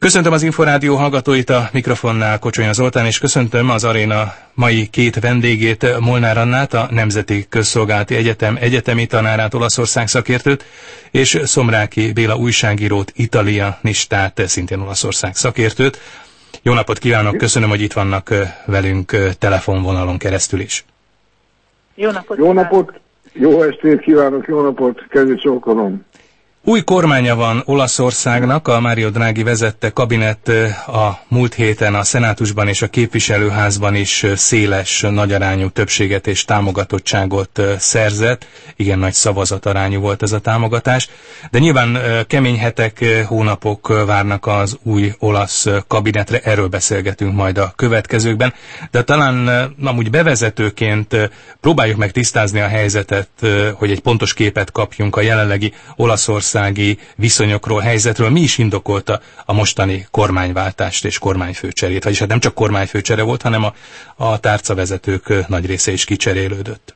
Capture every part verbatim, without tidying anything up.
Köszöntöm az Inforádió hallgatóit, a mikrofonnál Kocsonya Zoltán, és köszöntöm az aréna mai két vendégét, Molnár Annát, a Nemzeti Közszolgálati Egyetem egyetemi tanárát, Olaszország szakértőt, és Szomráki Béla újságírót, italianistát, szintén Olaszország szakértőt. Jó napot kívánok, köszönöm, hogy itt vannak velünk telefonvonalon keresztül is. Jó napot! Jó napot! Jó estét kívánok, jó napot! Kezdjük csókolom! Új kormánya van Olaszországnak, a Mario Draghi vezette kabinet a múlt héten a szenátusban és a képviselőházban is széles, nagyarányú többséget és támogatottságot szerzett. Igen nagy szavazatarányú volt ez a támogatás. De nyilván kemény hetek, hónapok várnak az új olasz kabinetre, erről beszélgetünk majd a következőkben. De talán amúgy bevezetőként próbáljuk meg tisztázni a helyzetet, hogy egy pontos képet kapjunk a jelenlegi Olaszország viszonyokról, helyzetről. Mi is indokolta a mostani kormányváltást és kormányfőcserét? Vagyis hát nem csak kormányfőcsere volt, hanem a, a tárcavezetők nagy része is kicserélődött.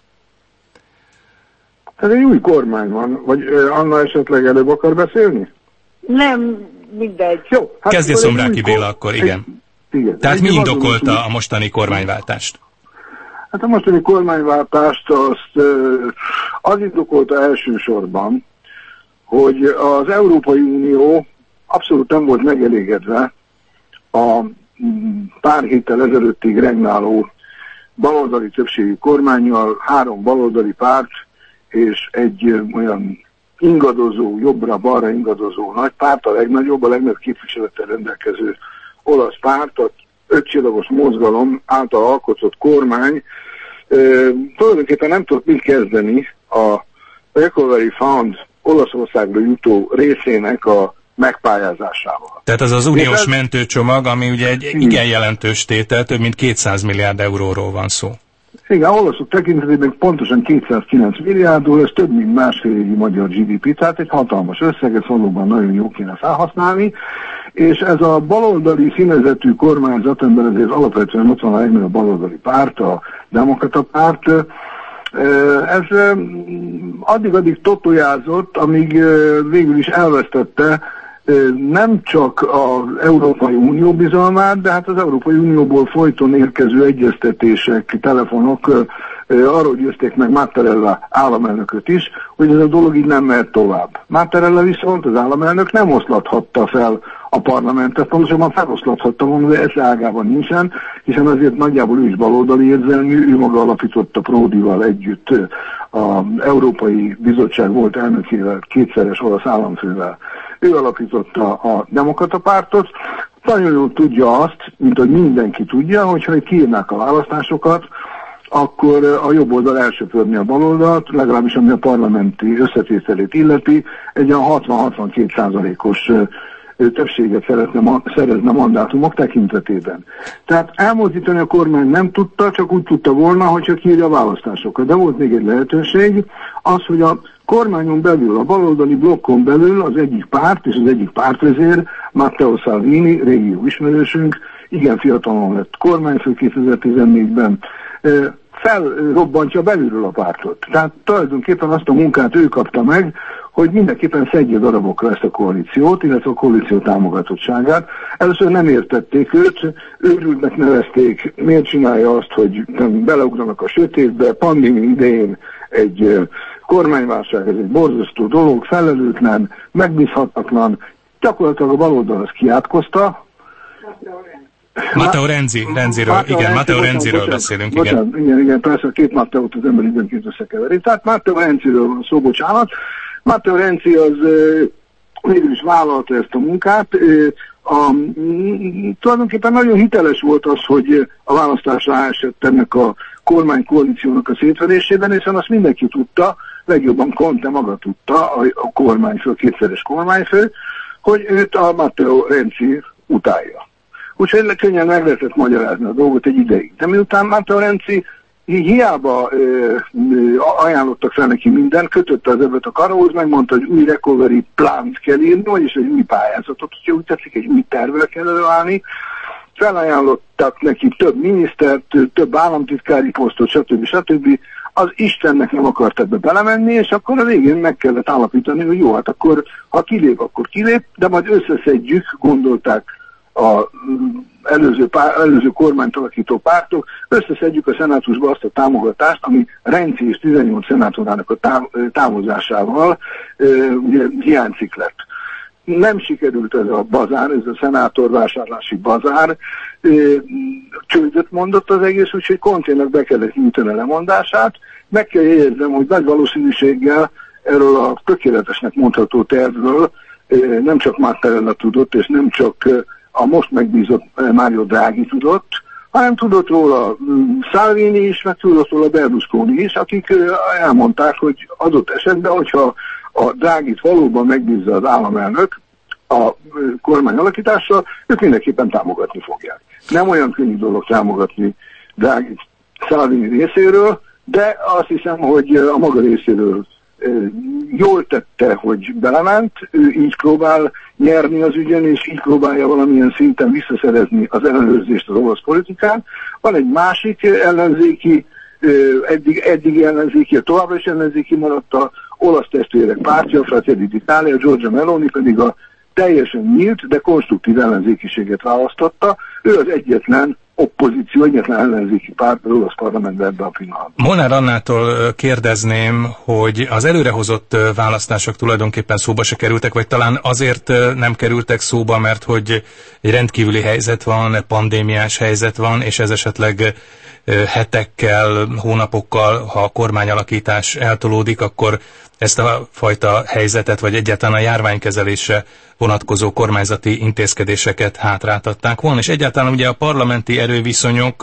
Ez egy új kormány van, vagy Anna esetleg előbb akar beszélni? Nem, mindegy. Jó, hát kezdje Szomráki Béla kor... akkor, igen. Egy, igen. Tehát egy mi indokolta a mostani kormányváltást? Hát a mostani kormányváltást azt az indokolta elsősorban, hogy az Európai Unió abszolút nem volt megelégedve a pár héttel ezelőttig regnáló baloldali többségű kormánnyal, három baloldali párt és egy olyan ingadozó, jobbra-balra ingadozó nagy párt, a legnagyobb, a legnagyobb képviselettel rendelkező olasz párt, az ötcsillagos mozgalom által alkotott kormány e, tulajdonképpen nem tudott mit kezdeni a Recovery Fund Olaszországra jutó részének a megpályázásával. Tehát az az uniós ez... mentőcsomag, ami ugye egy igen jelentős tétel, több mint kétszáz milliárd euróról van szó. Igen, olaszok tekintetében pontosan kétszázkilenc milliárdról, ez több mint másfél évi magyar gé dé pé, tehát egy hatalmas összeg, ezt valóban nagyon jó kéne felhasználni, és ez a baloldali színezetű kormányzat, amiben azért alapvetően ott van a legnagyobb baloldali párt, a Demokrata párt, ez addig-addig totojázott, amíg végül is elvesztette nem csak az Európai Unió bizalmát, de hát az Európai Unióból folyton érkező egyeztetések, telefonok arról győzték meg Mattarella államelnököt is, hogy ez a dolog így nem mehet tovább. Mattarella viszont az államelnök nem oszlathatta fel a parlamentet, pontosabban feloszlathatta volna, de ez ágában nincsen, hiszen azért nagyjából ő is baloldali érzelmű, ő maga alapította Prodival együtt az Európai Bizottság volt elnökével, kétszeres olasz államfővel. Ő alapította a Demokrata pártot, nagyon jól tudja azt, mint hogy mindenki tudja, hogyha itt kiírnák a választásokat, akkor a jobb oldal elsöpörni a baloldalt, legalábbis ami a parlamenti összetételét illeti, egy olyan hatvan-hatvankét százalékos többséget szeretne szerezni a mandátumok tekintetében. Tehát elmozdítani a kormány nem tudta, csak úgy tudta volna, hogyha kiírja a választásokat. De volt még egy lehetőség, az, hogy a kormányon belül, a baloldali blokkon belül az egyik párt és az egyik pártvezér, Matteo Salvini, régi jó ismerősünk, igen fiatalon lett kormányfő kétezer-tizennégyben, felrobbantja belülről a pártot. Tehát tulajdonképpen azt a munkát ő kapta meg, hogy mindenképpen szedje darabokra ezt a koalíciót, illetve a koalíció támogatottságát. Először nem értették őt, őrültnek nevezték, miért csinálja azt, hogy beleugranak a sötétbe, pandémia idején egy kormányválság, ez egy borzasztó dolog, felelőtlen, megbízhatatlan, gyakorlatilag a baloldal azt kiátkozta. Matteo Renzi, Renziről, Matteo igen, Matteo Renziről bocsánat, beszélünk, bocsánat, igen. Igen, igen, persze a két Matteót az ember időnként összekeveri. Tehát Matteo Renziről van szó, bocsánat. Matteo Renzi az végül is vállalta ezt a munkát. A, tulajdonképpen nagyon hiteles volt az, hogy a választásra esett ennek a kormánykoalíciónak a szétverésében, hiszen azt mindenki tudta, legjobban Conte maga tudta, a, a kormányfő, a kétszeres kormányfő, hogy őt a Matteo Renzi utálja. Úgyhogy könnyen meg lehetett magyarázni a dolgot egy ideig. De miután Matteo Renzi hiába ö, ö, ajánlottak fel neki mindent, kötötte az ebbet a karóhoz, megmondta, hogy új recovery plánt kell írni, vagyis egy új pályázatot, hogyha úgy tetszik, egy új tervvel kell előállni. Felajánlottak neki több minisztert, több államtitkári posztot, stb. stb. Az Istennek nem akart ebbe belemenni, és akkor a végén meg kellett állapítani, hogy jó, hát akkor ha kilép, akkor kilép, de majd összeszedjük, gondolták a előző, pár, előző kormányt alakító pártok, összeszedjük a szenátusba azt a támogatást, ami Renzi és tizennyolc szenátorának a táv, távozásával ugye hiányzik lett. Nem sikerült ez a bazár, ez a szenátorvásárlási bazár, csődöt mondott az egész, úgyhogy Conténak be kellett nyújtani a lemondását. Meg kell jegyeznem, hogy nagy valószínűséggel erről a tökéletesnek mondható tervről nem csak Mattarella tudott, és nem csak a most megbízott Mario Draghi tudott, hanem tudott róla Salvini is, meg tudott róla Berlusconi is, akik elmondták, hogy adott esetben, hogyha a Draghit valóban megbízza az államelnök a kormány alakításra, ők mindenképpen támogatni fogják. Nem olyan könnyű dolog támogatni Draghit Salvini részéről, de azt hiszem, hogy a maga részéről jól tette, hogy belement, ő így próbál nyerni az ügyen, és így próbálja valamilyen szinten visszaszerezni az ellenőrzést az olasz politikán. Van egy másik ellenzéki, eddig, eddig ellenzéki, továbbra is ellenzéki maradt a olasz testvérek pártja, Fratelli d'Italia, Giorgia Meloni pedig a teljesen nyílt, de konstruktív ellenzékiséget választotta. Ő az egyetlen oppozíció, egyetlen ellenzéki párt az olasz parlamentben ebben a pillanatban. Molnár Annától kérdezném, hogy az előrehozott választások tulajdonképpen szóba se kerültek, vagy talán azért nem kerültek szóba, mert hogy egy rendkívüli helyzet van, pandémiás helyzet van, és ez esetleg hetekkel, hónapokkal, ha a kormányalakítás eltolódik, akkor ezt a fajta helyzetet, vagy egyáltalán a járványkezelésre vonatkozó kormányzati intézkedéseket hátráltatták volna, és egyáltalán ugye a parlamenti erőviszonyok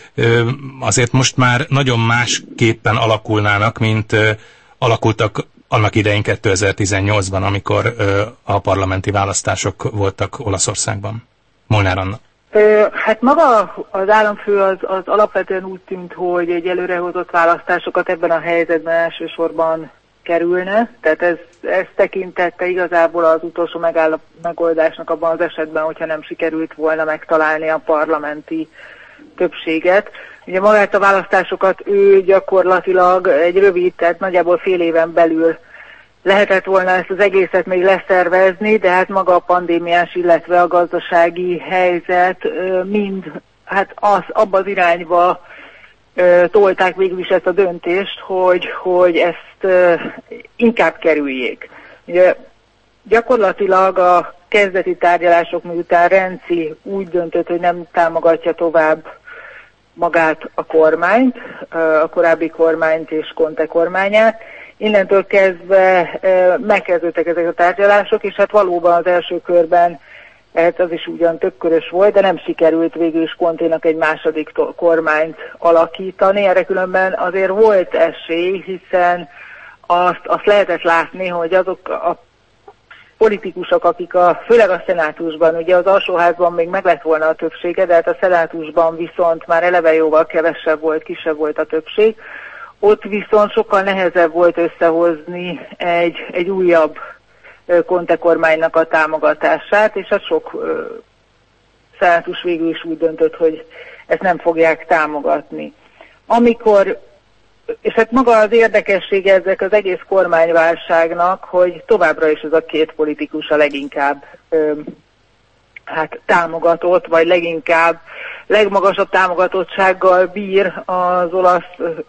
azért most már nagyon másképpen alakulnának, mint alakultak annak idején kétezer-tizennyolcban, amikor a parlamenti választások voltak Olaszországban. Molnár Anna. Hát maga az államfő az, az alapvetően úgy tűnt, hogy egy előrehozott választásokat ebben a helyzetben elsősorban kerülne, tehát ez, ez tekintette igazából az utolsó megállap, megoldásnak abban az esetben, hogyha nem sikerült volna megtalálni a parlamenti többséget. Ugye magát a választásokat ő gyakorlatilag egy rövid, tehát nagyjából fél éven belül lehetett volna ezt az egészet még leszervezni, de hát maga a pandémiás, illetve a gazdasági helyzet mind hát az, abba az irányba tolták végül is ezt a döntést, hogy, hogy ezt inkább kerüljék. Ugye gyakorlatilag a kezdeti tárgyalások miután Renzi úgy döntött, hogy nem támogatja tovább magát a kormányt, a korábbi kormányt és Conte kormányát, innentől kezdve megkezdődtek ezek a tárgyalások, és hát valóban az első körben hát az is ugyan többkörös volt, de nem sikerült végül is Conténak egy második kormányt alakítani. Erre különben azért volt esély, hiszen azt, azt lehetett látni, hogy azok a politikusok, akik a, főleg a szenátusban, ugye az alsóházban még meg lett volna a többsége, de hát a szenátusban viszont már eleve jóval kevesebb volt, kisebb volt a többség. Ott viszont sokkal nehezebb volt összehozni egy, egy újabb Conte kormánynak a támogatását, és hát sok uh, szenátus végül is úgy döntött, hogy ezt nem fogják támogatni. Amikor, és hát maga az érdekessége ezek az egész kormányválságnak, hogy továbbra is ez a két politikus a leginkább um, hát támogatott, vagy leginkább legmagasabb támogatottsággal bír az olasz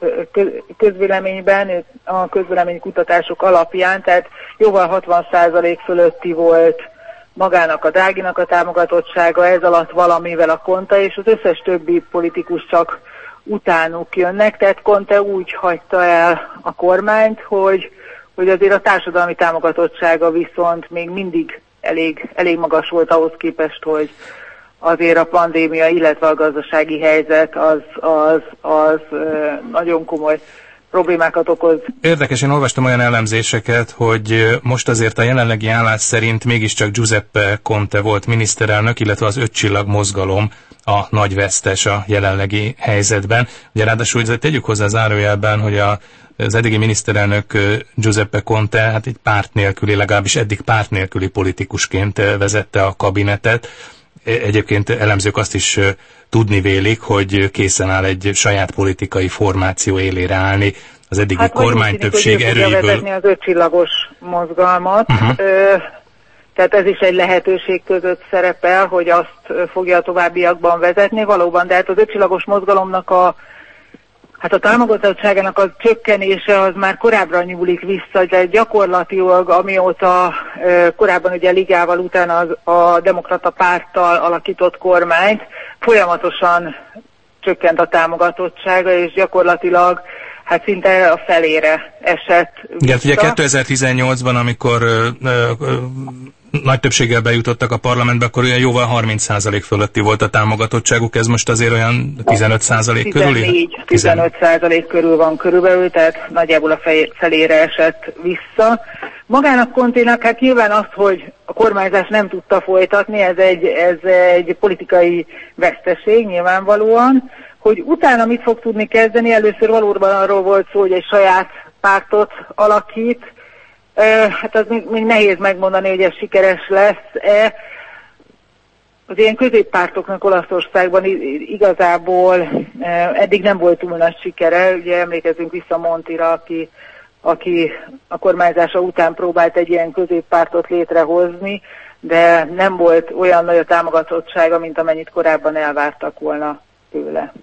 közvéleményben, a közvéleménykutatások alapján, tehát jóval hatvan százalék fölötti volt magának a Draghinak a támogatottsága, ez alatt valamivel a Conte, és az összes többi politikus csak utánuk jönnek, tehát Conte úgy hagyta el a kormányt, hogy, hogy azért a társadalmi támogatottsága viszont még mindig elég, elég magas volt ahhoz képest, hogy azért a pandémia, illetve a gazdasági helyzet az, az, az nagyon komoly problémákat okoz. Érdekes, én olvastam olyan elemzéseket, hogy most azért a jelenlegi állás szerint mégiscsak Giuseppe Conte volt miniszterelnök, illetve az ötcsillag mozgalom a nagy vesztes a jelenlegi helyzetben. Ugye ráadásul tegyük hozzá zárójelben, hogy a az eddigi miniszterelnök Giuseppe Conte hát egy párt nélküli, legalábbis eddig párt nélküli politikusként vezette a kabinetet. Egyébként elemzők azt is tudni vélik, hogy készen áll egy saját politikai formáció élére állni. Az eddigi hát, kormánytöbbség erőiből... vezetni az ötcsillagos mozgalmat. Uh-huh. Ö, Tehát ez is egy lehetőség között szerepel, hogy azt fogja a továbbiakban vezetni. Valóban, de hát az ötcsillagos mozgalomnak a, hát a támogatottságának a csökkenése az már korábbra nyúlik vissza, de gyakorlatilag amióta korábban ugye Ligával utána az, a Demokrata Párttal alakított kormányt folyamatosan csökkent a támogatottsága, és gyakorlatilag hát szinte a felére esett vissza. Igen, ugye kétezer-tizennyolcban, amikor ö, ö, ö, nagy többséggel bejutottak a parlamentbe, akkor olyan jóval harminc százalék fölötti volt a támogatottságuk, ez most azért olyan tizenöt százalék körül? tizennégy-tizenöt százalék körül van körülbelül, tehát nagyjából a felére esett vissza. Magának Conténak hát nyilván az, hogy a kormányzás nem tudta folytatni, ez egy, ez egy politikai veszteség nyilvánvalóan. Hogy utána mit fog tudni kezdeni, először valóban arról volt szó, hogy egy saját pártot alakít. Hát az még, még nehéz megmondani, hogy ez sikeres lesz-e. Az ilyen középpártoknak Olaszországban igazából eddig nem volt túl nagy sikere. Ugye emlékezzünk vissza Montira, aki, aki a kormányzása után próbált egy ilyen középpártot létrehozni, de nem volt olyan nagy a támogatottsága, mint amennyit korábban elvártak volna tőle.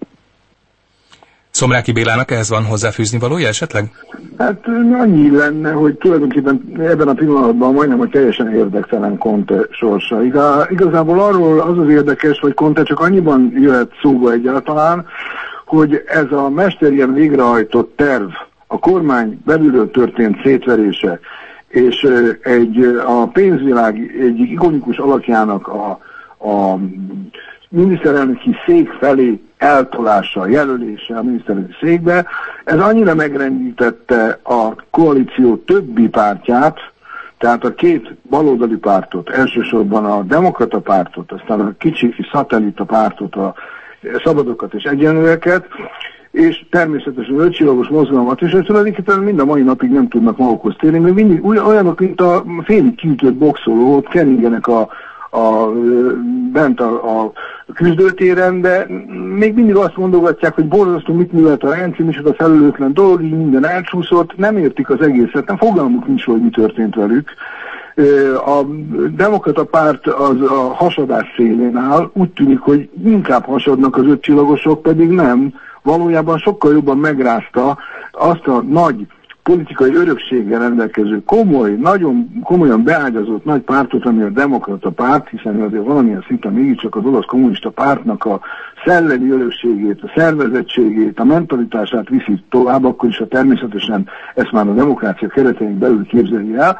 Szomráki Bélának ehhez van hozzáfűzni valója esetleg? Hát annyi lenne, hogy tulajdonképpen ebben a pillanatban majdnem, hogy teljesen érdektelen Conte sorsa. Igaz, igazából arról az az érdekes, hogy Conte csak annyiban jöhet szóba egyáltalán, hogy ez a mesterien végrehajtott terv, a kormány belülről történt szétverése, és egy, a pénzvilág egyik ikonikus alakjának a, a miniszterelnöki szék felé eltolása, jelölése a miniszterelnöki székbe, ez annyira megrendítette a koalíció többi pártját, tehát a két baloldali pártot, elsősorban a Demokrata Pártot, aztán a kicsi szatellita pártot, a Szabadokat és Egyenlőeket, és természetesen az ötcsillagos mozgalmat, és tulajdonképpen mind a mai napig nem tudnak magukhoz térni, mert mindig olyanok, mint a félig kiütött boxoló, ott keringenek a A, bent a, a küzdőtéren, de még mindig azt mondogatják, hogy borzasztó mit művelt a rendszer, és az a felelőtlen dolog, így minden elcsúszott, nem értik az egészet, nem fogalmuk nincs, hogy mi történt velük. A Demokrata Párt az a hasadás szélén áll, úgy tűnik, hogy inkább hasadnak az ötcsillagosok, pedig nem, valójában sokkal jobban megrázta azt a nagy politikai örökséggel rendelkező komoly, nagyon komolyan beágyazott nagy pártot, ami a Demokrata Párt, hiszen azért valamilyen szinten mégiscsak az olasz kommunista pártnak a szellemi örökségét, a szervezettségét, a mentalitását viszi tovább, akkor is, ha természetesen ezt már a demokrácia keretein belül képzeli el.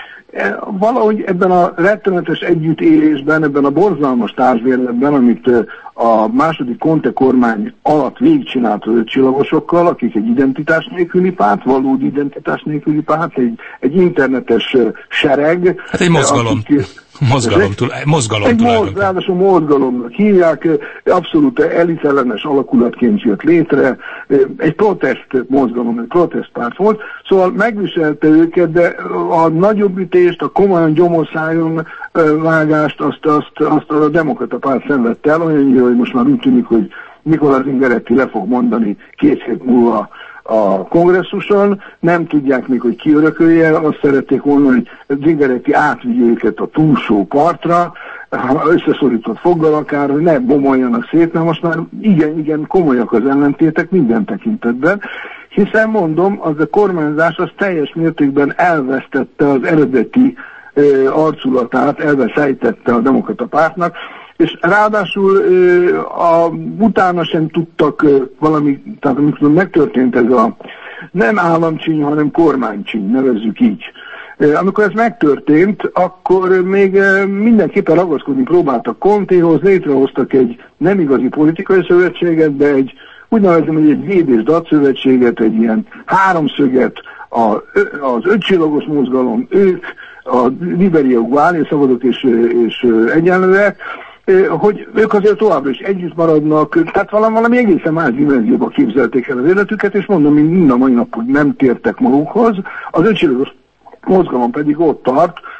Valahogy ebben a rettenetes együttélésben, ebben a borzalmas társbérletben, amit a második Conte kormány alatt végigcsinált az ötcsillagosokkal, akik egy identitás nélküli párt, valódi identitás nélküli párt, egy, egy internetes sereg. Hát egy mozgalom. Akik, Mozgalom, túl, mozgalom egy moz, ráadásul mozgalomnak hívják, abszolút elitellenes alakulatként jött létre, egy protest mozgalom, egy protestpárt volt, szóval megviselte őket, de a nagyobb ütést, a komolyan gyomorszájon vágást, azt, azt, azt a Demokrata Párt szenvedte el, olyan, hogy most már úgy tűnik, hogy Nicola Zingaretti le fog mondani két hét múlva a kongresszuson, nem tudják még, hogy ki örökölje, azt szerették volna, hogy Zingaretti átvigye őket a túlsó partra, összeszorított foggal akár, hogy ne bomoljanak szét, mert most már igen, igen, komolyak az ellentétek minden tekintetben, hiszen mondom, az a kormányzás az teljes mértékben elvesztette az eredeti ö, arculatát, elveszejtette a Demokrata Pártnak, és ráadásul a, utána sem tudtak valami, tehát amikor megtörtént ez a nem államcsíny, hanem kormánycsíny, nevezzük így. Amikor ez megtörtént, akkor még mindenképpen ragaszkodni próbáltak Contéhoz, létrehoztak egy nem igazi politikai szövetséget, de egy úgy nevezem, hogy egy véd és dat szövetséget, egy ilyen háromszöget, a, az ötcsillagos mozgalom, ők, a Liberia Guardia, Szabadok és, és Egyenlőek, hogy ők azért továbbra is együtt maradnak, tehát valami, valami egészen más dimenzióba képzelték el az életüket, és mondom, hogy mind a mai napig nem tértek magukhoz. Az ötcsillagos mozgalom pedig ott tart,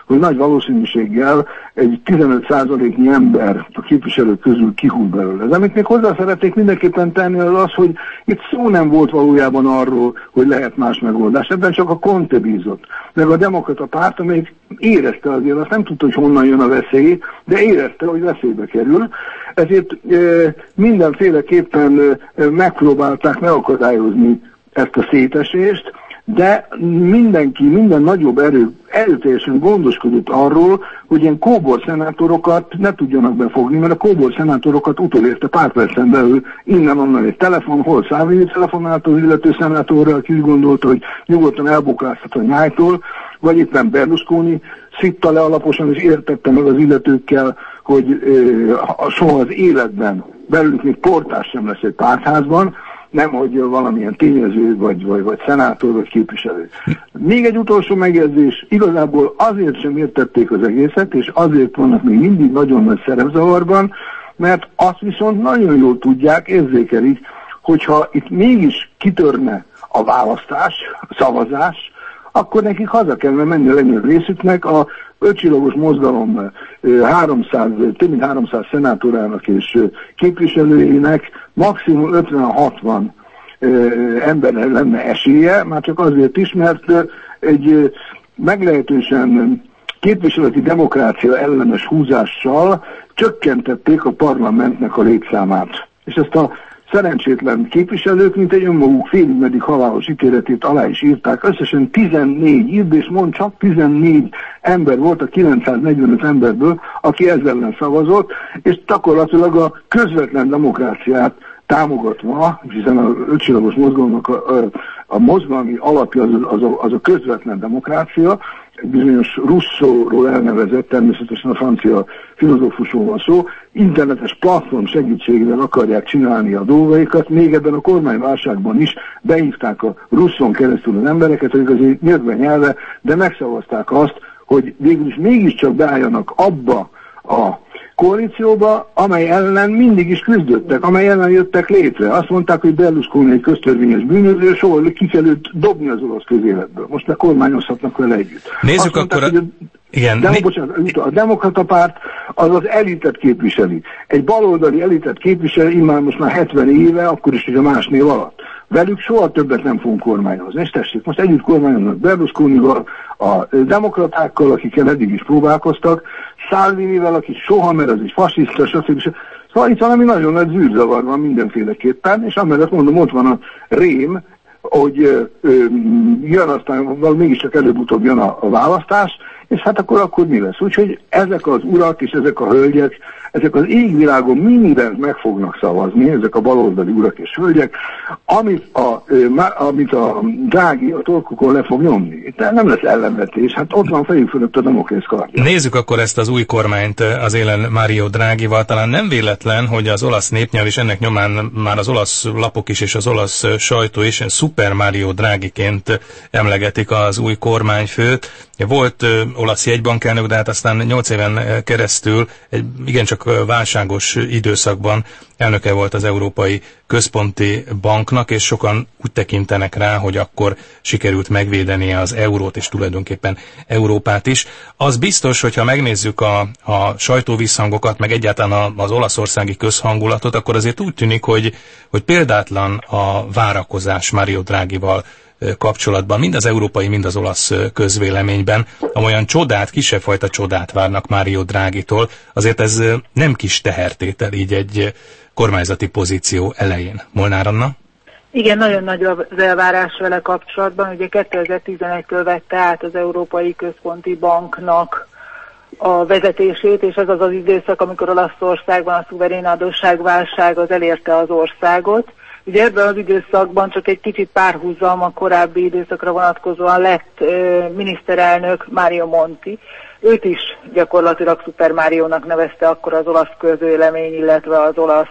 hogy nagy valószínűséggel egy tizenöt százaléknyi ember a képviselők közül kihúz belőle. De amit még hozzá szeretnék mindenképpen tenni, az az, hogy itt szó nem volt valójában arról, hogy lehet más megoldás. Ebben csak a Conte bízott. Meg a Demokrata Párt, amelyik érezte azért, azt nem tudta, hogy honnan jön a veszély, de érezte, hogy veszélybe kerül. Ezért e, mindenféleképpen e, megpróbálták megakadályozni ezt a szétesést, de mindenki, minden nagyobb erő erőteljesen gondoskodott arról, hogy ilyen kóbor szenátorokat ne tudjanak befogni, mert a kóbor szenátorokat utolérte pár percen belül innen-onnan egy telefon, hol Salvini telefonált az illető szenátorra, aki úgy gondolta, hogy nyugodtan elbokláztat a nyájtól, vagy éppen Berlusconi szitta le alaposan, és értette meg az illetőkkel, hogy e, soha az életben belőlük még portás sem lesz egy pártházban, nem, hogy valamilyen tényező, vagy, vagy, vagy szenátor, vagy képviselő. Még egy utolsó megjegyzés, igazából azért sem értették az egészet, és azért vannak még mindig nagyon nagy szerepzavarban, mert azt viszont nagyon jól tudják, érzékelik, hogyha itt mégis kitörne a választás, a szavazás, akkor nekik haza kellene menni a legnagyobb részüknek, a ötcsillagos mozgalom háromszáz, több mint háromszáz szenátorának és képviselőjének maximum ötven-hatvan emberre lenne esélye, már csak azért is, mert egy meglehetősen képviseleti demokrácia ellenes húzással csökkentették a parlamentnek a létszámát. És ezt a szerencsétlen képviselők, mint egy önmaguk félig meddig halálos ítéletét alá is írták. Összesen tizennégy, írd és mond, csak tizennégy ember volt a kilencszáznegyvenöt emberből, aki ezzel ellen szavazott, és gyakorlatilag a közvetlen demokráciát támogatva, hiszen a ötcsillagos mozgalomnak a, a, a mozgalmi alapja az, az, a, az a közvetlen demokrácia, bizonyos Rousseau-ról elnevezett, természetesen a francia filozófusról van szó, internetes platform segítségével akarják csinálni a dolgaikat, még ebben a kormányválságban is behívták a Rousseau-n keresztül az embereket, hogy azért nyögve nyelve, de megszavazták azt, hogy végül is mégiscsak beálljanak abba a koalícióba, amely ellen mindig is küzdöttek, amely ellen jöttek létre. Azt mondták, hogy Berlusconi egy köztörvényes bűnöző, soha ki kell őt dobni az orosz közéletből. Most meg kormányozhatnak vele együtt. Nézzük mondták, akkor a... a... Igen. De, bocsánat, a Demokrata Párt az az elitet képviseli. Egy baloldali elitet képviseli immár most már hetven éve, akkor is, hogy a más név alatt. Velük soha többet nem fogunk kormányozni. És tessék, most együtt kormányoznak Berlusconival, a demokratákkal, akikkel eddig is próbálkoztak, Salvinivel, aki soha, mert az egy fasiszta, stb. Szóval itt valami nagyon nagy zűrzavar van mindenféleképpen, és amellett mondom, ott van a rém, hogy ö, ö, jön aztán, mégiscsak előbb-utóbb jön a, a választás, és hát akkor, akkor mi lesz? Úgyhogy ezek az urak és ezek a hölgyek, ezek az égvilágon mindent meg fognak szavazni, ezek a baloldali urak és hölgyek, amit a, amit a Draghi a torkukon le fog nyomni. Tehát nem lesz ellenvetés, hát ott van fejük fölött a demokrész kardja. Nézzük akkor ezt az új kormányt az élen Mario Draghival. Talán nem véletlen, hogy az olasz népnyelv és ennek nyomán már az olasz lapok is és az olasz sajtó is Super Mario Draghiként emlegetik az új kormányfőt. Volt ö, olasz jegybankelnök, de hát aztán nyolc éven keresztül egy igencsak válságos időszakban elnöke volt az Európai Központi Banknak, és sokan úgy tekintenek rá, hogy akkor sikerült megvédenie az eurót, és tulajdonképpen Európát is. Az biztos, hogyha megnézzük a, a sajtóvisszhangokat, meg egyáltalán az olaszországi közhangulatot, akkor azért úgy tűnik, hogy, hogy példátlan a várakozás Mario Draghival kapcsolatban, mind az európai, mind az olasz közvéleményben, amolyan csodát, kisebb fajta csodát várnak Mario Draghitól, azért ez nem kis tehertétel így egy kormányzati pozíció elején. Molnár Anna? Igen, nagyon nagy az elvárás vele kapcsolatban. Ugye kétezer-tizenegytől vette át az Európai Központi Banknak a vezetését, és ez az az időszak, amikor Olaszországban a szuverén adósságválság az elérte az országot. Ugye ebben az időszakban csak egy kicsit párhuzam a korábbi időszakra vonatkozóan lett ö, miniszterelnök Mario Monti. Őt is gyakorlatilag Super Máriónak nevezte akkor az olasz közvélemény, illetve az olasz,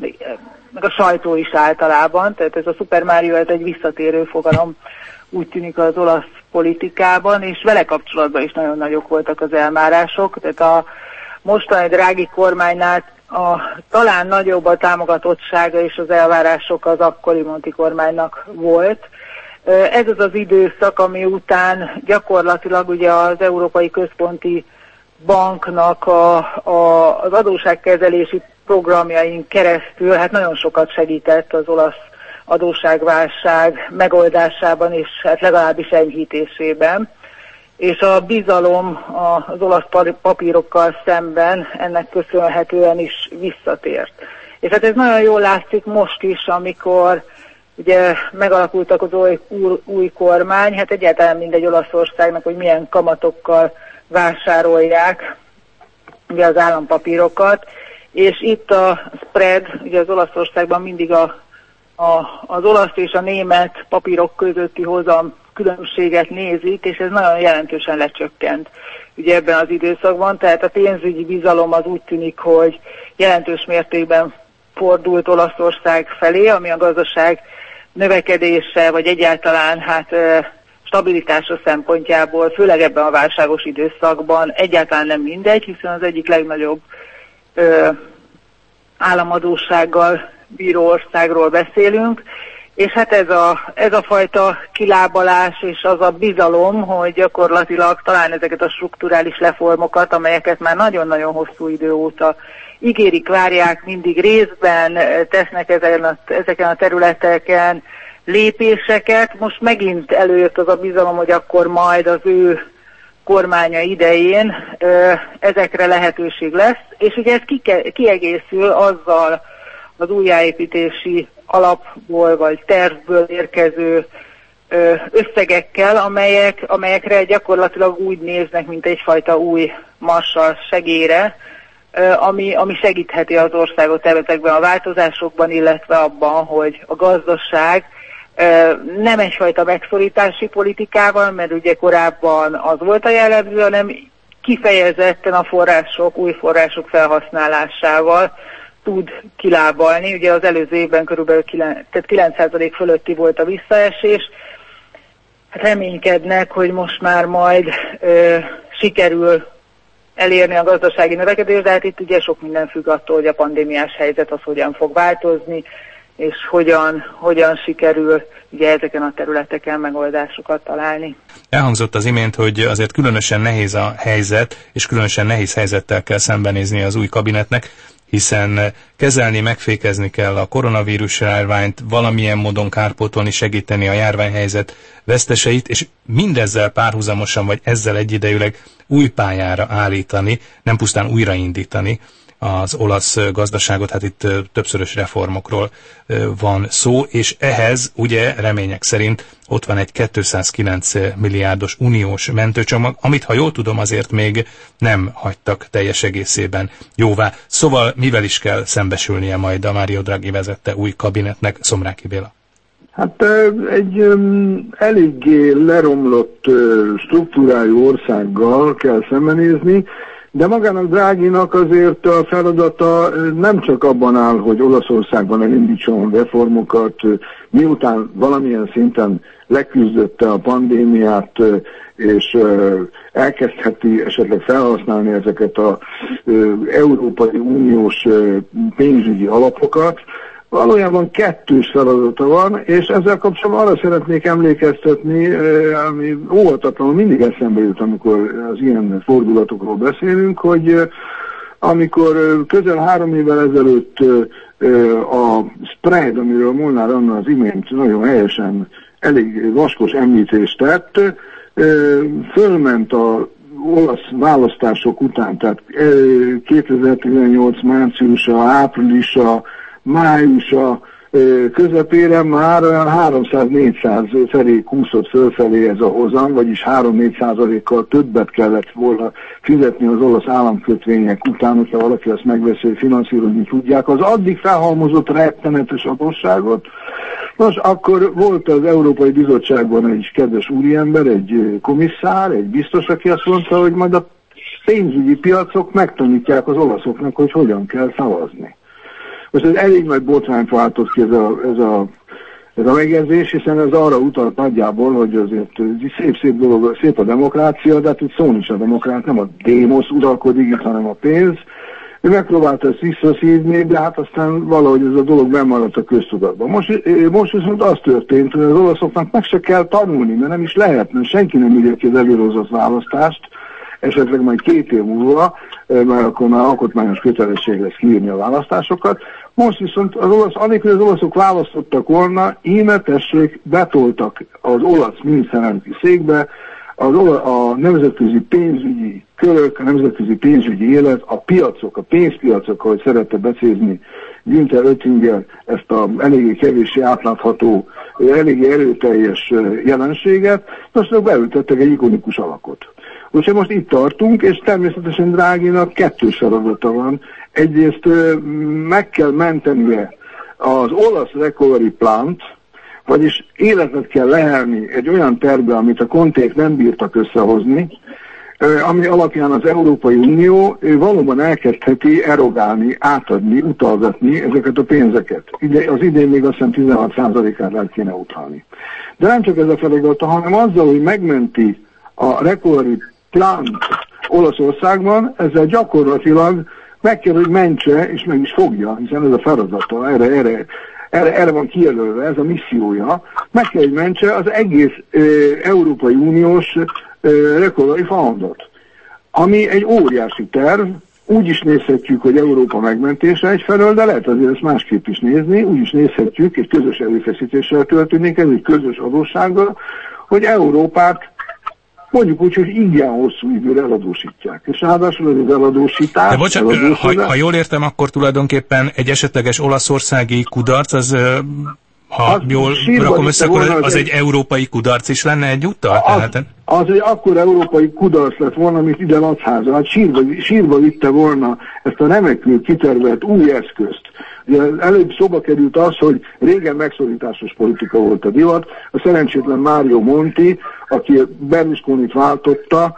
meg a sajtó is általában. Tehát ez a Super Mario, ez egy visszatérő fogalom, úgy tűnik az olasz politikában, és vele kapcsolatban is nagyon nagyok voltak az elvárások. Tehát a mostani Draghi kormánynál a talán nagyobb a támogatottsága és az elvárások az akkori Monti kormánynak volt. Ez az az időszak, ami után gyakorlatilag ugye az Európai Központi Banknak a, a, az adósságkezelési programjain keresztül hát nagyon sokat segített az olasz adósságválság megoldásában és hát legalábbis enyhítésében. És a bizalom az olasz papírokkal szemben ennek köszönhetően is visszatért. És hát ez nagyon jól látszik most is, amikor ugye megalakultak az új, új, új kormány, hát egyáltalán mindegy Olaszországnak, hogy milyen kamatokkal vásárolják ugye az állampapírokat, és itt a spread, ugye az Olaszországban mindig a, a, az olasz és a német papírok közötti hozam különbséget nézik, és ez nagyon jelentősen lecsökkent ugye ebben az időszakban, tehát a pénzügyi bizalom az úgy tűnik, hogy jelentős mértékben fordult Olaszország felé, ami a gazdaság növekedése, vagy egyáltalán hát stabilitása szempontjából, főleg ebben a válságos időszakban egyáltalán nem mindegy, hiszen az egyik legnagyobb ö, államadóssággal bíró országról beszélünk, és hát ez a, ez a fajta kilábalás és az a bizalom, hogy gyakorlatilag talán ezeket a strukturális reformokat, amelyeket már nagyon-nagyon hosszú idő óta ígérik, várják, mindig részben tesznek ezen a, ezeken a területeken lépéseket. Most megint előjött az a bizalom, hogy akkor majd az ő kormánya idején ö, ezekre lehetőség lesz, és ugye ez kike, kiegészül azzal az újjáépítési alapból vagy tervből érkező ö, összegekkel, amelyek, amelyekre gyakorlatilag úgy néznek, mint egyfajta új Marshall segélyre, ö, ami, ami segítheti az országot ezekben a változásokban, illetve abban, hogy a gazdaság ö, nem egyfajta megszorítási politikával, mert ugye korábban az volt a jellemző, hanem kifejezetten a források, új források felhasználásával tud kilábalni. Ugye az előző évben körülbelül kilenc százalék fölötti volt a visszaesés. Reménykednek, hogy most már majd ö, sikerül elérni a gazdasági növekedést, de hát itt ugye sok minden függ attól, hogy a pandémiás helyzet az hogyan fog változni, és hogyan, hogyan sikerül ugye ezeken a területeken megoldásokat találni. Elhangzott az imént, hogy azért különösen nehéz a helyzet, és különösen nehéz helyzettel kell szembenézni az új kabinetnek, hiszen kezelni, megfékezni kell a koronavírus járványt, valamilyen módon kárpótolni, segíteni a járványhelyzet veszteseit, és mindezzel párhuzamosan, vagy ezzel egyidejűleg új pályára állítani, nem pusztán újraindítani az olasz gazdaságot, hát itt többszörös reformokról van szó, és ehhez ugye remények szerint ott van egy kétszázkilenc milliárdos uniós mentőcsomag, amit, ha jól tudom, azért még nem hagytak teljes egészében jóvá. Szóval mivel is kell szembesülnie majd a Mario Draghi vezette új kabinetnek, Szomráki Béla? Hát egy um, eléggé leromlott uh, struktúrájú országgal kell szembenézni, de magának Draghinak azért a feladata nem csak abban áll, hogy Olaszországban elindítson reformokat, miután valamilyen szinten leküzdötte a pandémiát, és elkezdheti esetleg felhasználni ezeket az Európai Uniós pénzügyi alapokat. Valójában kettős feladata van, és ezzel kapcsolatban arra szeretnék emlékeztetni, ami óvatatlanul mindig eszembe jut, amikor az ilyen fordulatokról beszélünk, hogy amikor közel három évvel ezelőtt a spread, amiről Molnár Anna az imént nagyon helyesen elég vaskos említést tett, fölment a olasz választások után, tehát kétezer-tizennyolc márciusa, áprilisa, májusa közepére már olyan háromszáz-négyszáz felé kúszott fölfelé ez a hozam, vagyis három-négy százalékkal többet kellett volna fizetni az olasz államkötvények után, hogyha valaki azt megveszi, hogy finanszírozni tudják, az addig felhalmozott rettenetes adósságot. Nos, akkor volt az Európai Bizottságban egy kedves úriember, egy komisszár, egy biztos, aki azt mondta, hogy majd a pénzügyi piacok megtanítják az olaszoknak, hogy hogyan kell szavazni. Most ez elég nagy botrányt váltott ki ez a, ez a, ez a megjegyzés, hiszen ez arra utalt nagyjából, hogy azért szép-szép dolog, szép a demokrácia, de hát itt szó nincs a demokrát, nem a démosz uralkodik, hanem a pénz. Ő megpróbálta ezt visszaszívni, de hát aztán valahogy ez a dolog bemaradt a köztudatban. Most, most viszont az történt, hogy az olaszoknak meg se kell tanulni, mert nem is lehet, mert senki nem írja ki az előrehozott választást, esetleg majd két év múlva, mert akkor már alkotmányos kötelesség lesz kiírni a választásokat. Most viszont az olasz, anélkül az olaszok választottak volna, íme tessék, betoltak az olasz miniszterelnöki székbe, az ola, a nemzetközi pénzügyi körök, a nemzetközi pénzügyi élet, a piacok, a pénzpiacok, ahogy szerette becézni Günther Oettinger ezt a eléggé kevéssé átlátható, eléggé erőteljes jelenséget, most beültettek egy ikonikus alakot. Úgyhogy most itt tartunk, és természetesen Draghinak kettős feladata van. Egyrészt meg kell mentenie az olasz recovery plant, vagyis életet kell lehelni egy olyan tervbe, amit a Conték nem bírtak összehozni, ami alapján az Európai Unió valóban elkezdheti erogálni, átadni, utalgatni ezeket a pénzeket. Az idén még azt hiszem tizenhat százalékára el kéne utalni. De nem csak ez a feladata, hanem azzal, hogy megmenti a recovery plant Olaszországban, ezzel gyakorlatilag meg kell, hogy mentse, és meg is fogja, hiszen ez a feladata, erre, erre, erre, erre van kijelölve, ez a missziója, meg kell, hogy mentse az egész e, Európai Uniós e, recovery fundot, ami egy óriási terv. Úgy is nézhetjük, hogy Európa megmentése egyfelől, de lehet azért ezt másképp is nézni, úgy is nézhetjük, egy közös erőfeszítéssel történik, ez egy közös adóssággal, hogy Európát mondjuk úgy, hogy ingyen hosszú időre eladósítják. És ráadásul ez az eladósítás... De bocsánat, ha, ha jól értem, akkor tulajdonképpen egy esetleges olaszországi kudarc, az, ha az jól rakom össze, akkor az, az egy, egy európai kudarc is lenne egyúttal? Az, Tehát... az egy akkor európai kudarc lett volna, amit ide Látháza. Hát sírva, sírva vitte volna ezt a remekül kitervelt új eszközt. Ugye előbb szóba került az, hogy régen megszorításos politika volt a divat, a szerencsétlen Mario Monti, aki Berlusconit váltotta,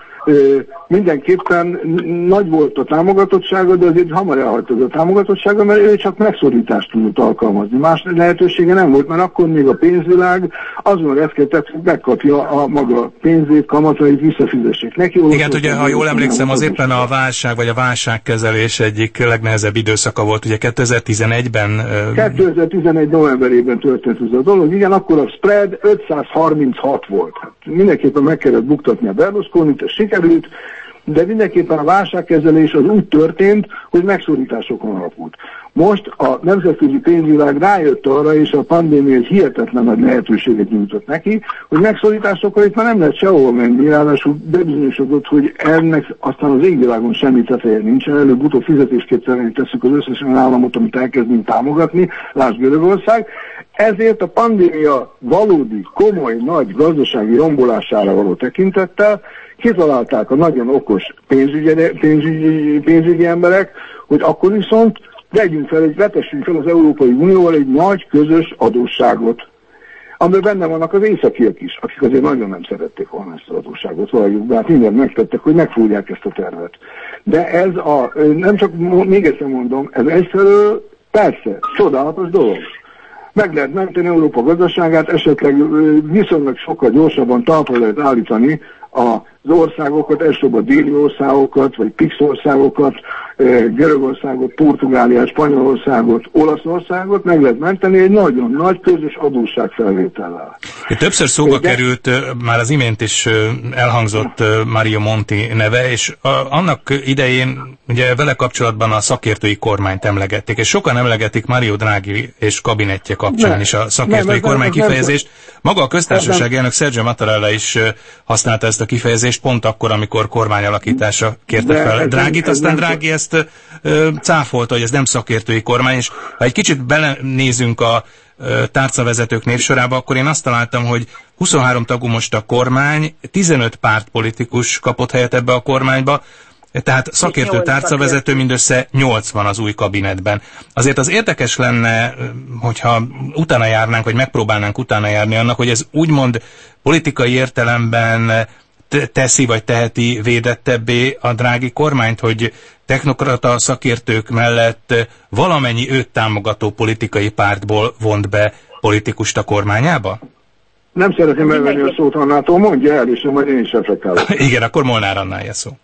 mindenképpen nagy volt a támogatottsága, de azért hamar elhagyta az a támogatottsága, mert ő csak megszorítást tudott alkalmazni. Más lehetősége nem volt, mert akkor még a pénzvilág azon reszkedett, hogy megkapja a maga pénzét, kamatait, visszafizessék neki. Igen, ugye, ha jól emlékszem, az éppen a válság vagy a válságkezelés egyik legnehezebb időszaka volt, ugye kétezer-tizenegyben... kétezer-tizenegy novemberében történt ez a dolog, igen, akkor a spread ötszázharminchat volt. Hát mindenképpen meg kellett buktatni a Berlusconit, ez sikerült, de mindenképpen a válságkezelés az úgy történt, hogy megszorításokon alapult. Most a nemzetközi pénzvilág rájött arra, és a pandémia egy hihetetlen nagy lehetőséget nyújtott neki, hogy megszorításokkal itt már nem lehet sehol menni, ráadásul bebizonyosodott, hogy ennek aztán az égvilágon semmi teteje nincsen, előbb-utóbb fizetésképtelenül tesszük az összes olyan államot, amit elkezdünk támogatni, lásd Görögország. Ezért a pandémia valódi, komoly, nagy gazdasági rombolására való tekintettel kitalálták a nagyon okos pénzügyi, pénzügyi, pénzügyi emberek, hogy akkor viszont vegyünk fel, egy, vetessünk fel az Európai Unióval egy nagy közös adósságot, amiben benne vannak az északiak is, akik azért nagyon nem szerették volna ezt az adósságot, valahogy, de hát mindent megtettek, hogy megfúrják ezt a tervet. De ez a, nem csak, még egyszer mondom, ez egyfelől persze, csodálatos dolog. Meg lehet menteni Európa gazdaságát, esetleg viszonylag sokkal gyorsabban talpra lehet állítani az országokat, elsősorban a déli országokat, vagy pix országokat, Görögországot, Portugáliát, Spanyolországot, Olaszországot meg lehet menteni egy nagyon nagy közös adósságfelvétellel. Többször szóba De... került, már az imént is elhangzott Mario Monti neve, és annak idején ugye vele kapcsolatban a szakértői kormányt emlegették, és sokan emlegetik Mario Draghi és kabinettje kapcsán ne, is a szakértői nem, kormány kifejezést. Maga a köztársasági elnök Sergio Mattarella is használta ezt a kifejezést pont akkor, amikor kormányalakításra kérte De fel Drágit, aztán Draghi ezt ö, cáfolta, hogy ez nem szakértői kormány, és ha egy kicsit belenézünk a ö, tárcavezetők névsorába, akkor én azt találtam, hogy huszonhárom tagú most a kormány, tizenöt pártpolitikus kapott helyet ebbe a kormányba, tehát szakértő tárcavezető mindössze nyolcvan az új kabinetben. Azért az érdekes lenne, hogyha utána járnánk, vagy megpróbálnánk utána járni annak, hogy ez úgymond politikai értelemben teszi vagy teheti védettebbé a Draghi kormányt, hogy technokrata szakértők mellett valamennyi őt támogató politikai pártból vont be politikust a kormányába? Nem szeretném elvenni a szót Annától, mondja el, és majd én is reflektálok. Igen, akkor Molnár Annája szó.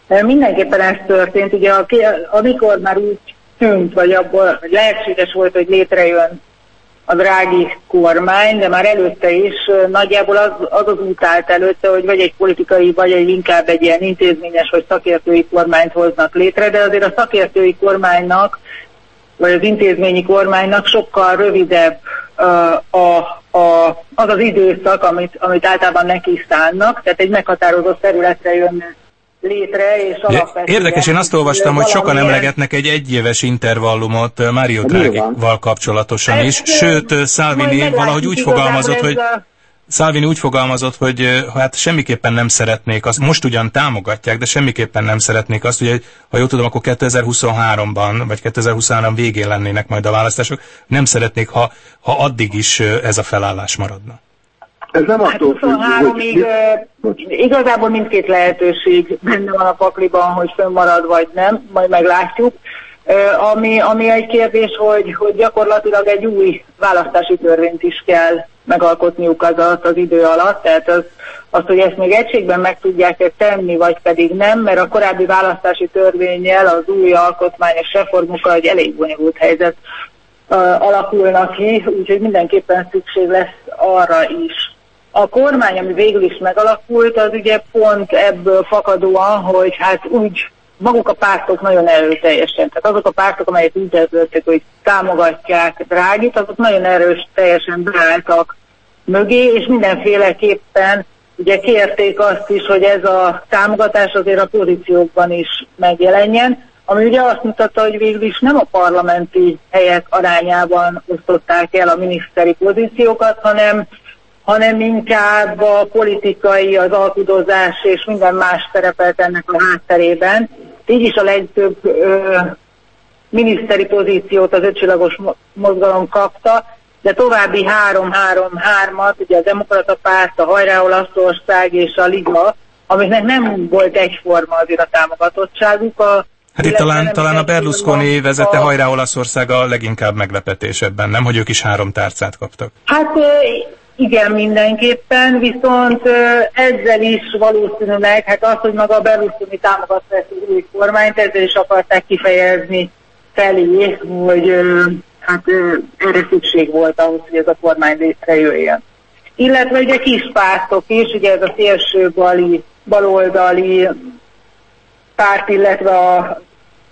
Mindenképpen ez történt, ugye amikor már úgy tűnt, vagy abból lehetséges volt, hogy létrejön a Draghi kormány, de már előtte is nagyjából az az, az út állt előtte, hogy vagy egy politikai, vagy egy inkább egy ilyen intézményes, vagy szakértői kormányt hoznak létre, de azért a szakértői kormánynak, vagy az intézményi kormánynak sokkal rövidebb uh, a, a, az az időszak, amit, amit általában neki szánnak, tehát egy meghatározott területre jön létre, és alapvetően... Érdekes, én azt olvastam, hogy sokan emlegetnek egy egyéves intervallumot Mario Draghival kapcsolatosan is, sőt, Salvini valahogy úgy fogalmazott, hogy a... Salvini úgy fogalmazott, hogy hát semmiképpen nem szeretnék azt, most ugyan támogatják, de semmiképpen nem szeretnék azt, hogy ha jól tudom, akkor kétezer-huszonháromban, vagy kétezer-huszonhárom végén lennének majd a választások, nem szeretnék, ha, ha addig is ez a felállás maradna. Ez nem hát huszonháromig igazából mindkét lehetőség benne van a pakliban, hogy fönnmarad vagy nem, majd meglátjuk. Uh, ami, ami egy kérdés, hogy, hogy gyakorlatilag egy új választási törvényt is kell megalkotniuk az, az idő alatt, tehát az, az, hogy ezt még egységben meg tudják-e tenni, vagy pedig nem, mert a korábbi választási törvénnyel az új alkotmányos reformokkal egy elég bonyolult helyzet uh, alakulnak ki, úgyhogy mindenképpen szükség lesz arra is. A kormány, ami végül is megalakult, az ugye pont ebből fakadóan, hogy hát úgy maguk a pártok nagyon erőteljesen, tehát azok a pártok, amelyek úgy döntöttek, hogy támogatják Draghit, azok nagyon erős teljesen beálltak mögé, és mindenféleképpen ugye kérték azt is, hogy ez a támogatás azért a pozíciókban is megjelenjen, ami ugye azt mutatta, hogy végül is nem a parlamenti helyek arányában osztották el a miniszteri pozíciókat, hanem hanem inkább a politikai, az alkudozás és minden más szerepelt ennek a hátterében. Így is a legtöbb ö, miniszteri pozíciót az ötcsillagos mozgalom kapta, de további három-három-hármat, ugye a Demokrata Párt, a Hajrá Olaszország és a Liga, amiknek nem volt egyforma azért a támogatottságuk. A Hát itt talán, talán a Berlusconi vezette a... Hajrá Olaszország a leginkább meglepetés ebben, nem? Hogy ők is három tárcát kaptak. Hát... Ö, Igen, mindenképpen, viszont ezzel is valószínűleg, hát az, hogy maga a Berlusconi támogatta ezt az új kormányt, ezzel is akarták kifejezni felé, hogy hát erre szükség volt ahhoz, hogy ez a kormány létrejöjjön. Illetve ugye kis pártok is, ugye ez a szélső bali, baloldali párt, illetve a